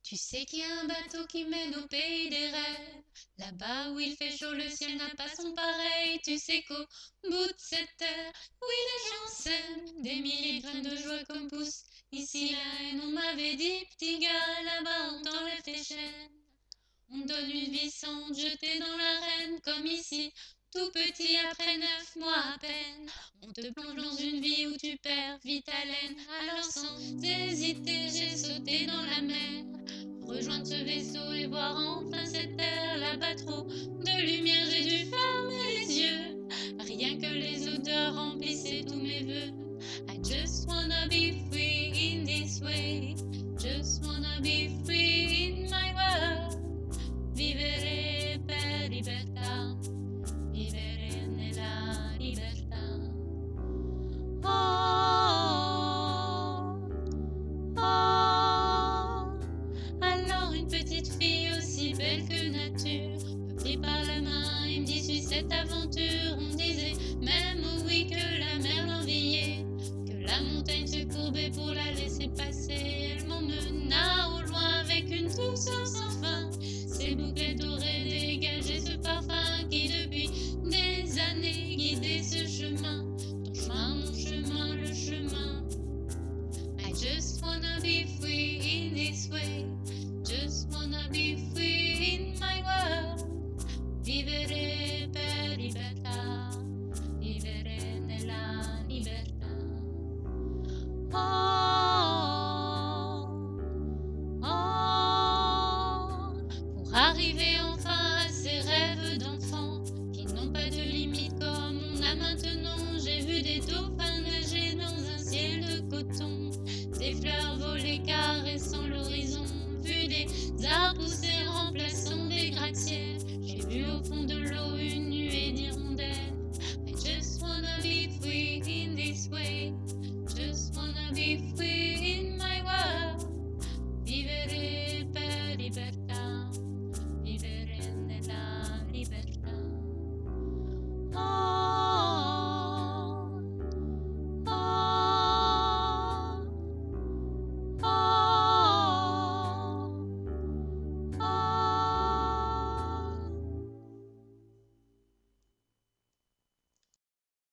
Tu sais qu'il y a un bateau qui mène au pays des rêves. Là-bas où il fait chaud, le ciel n'a pas son pareil. Tu sais qu'au bout de cette terre, oui, les gens s'aiment. Des milliers de graines de joie comme poussent ici la haine. On m'avait dit, petit gars, là-bas on t'enlève tes chaînes. On donne une vie sans te jeter dans l'arène, comme ici, tout petit après 9 mois à peine. On te plonge dans une vie où tu perds vite haleine. Alors sans hésiter, j'ai sauté dans la mer. Rejoindre ce vaisseau et voir enfin cette terre. Là-bas trop de lumière, j'ai dû fermer les yeux. Rien que les odeurs remplissaient tous mes voeux. I just wanna be free in this way. Just wanna be free in my world. Vivere per libertà, vivere nella libertà. Oh, oh. Alors une petite fille aussi belle que nature me prit par la main et me dit suis cette aventure. On disait même oui que la mer l'enviait, que la montagne se courbait pour la laisser passer. Elle m'emmena au loin avec une douceur sans fin. Ses bouclettes auraient dégagé ce parfum qui depuis des années guidait ce chemin. Ton chemin, mon chemin, le chemin. I just wanna be free in this way. Just wanna be free in my world. Vivere per libertà, vivere nella libertà. Pour arriver enfin à ces rêves d'enfant qui n'ont pas de limite comme on a maintenant. J'ai vu des dauphins nager dans un ciel de coton, des fleurs voler caressant l'horizon, vu des arbres pousser remplaçant des gratte-ciels.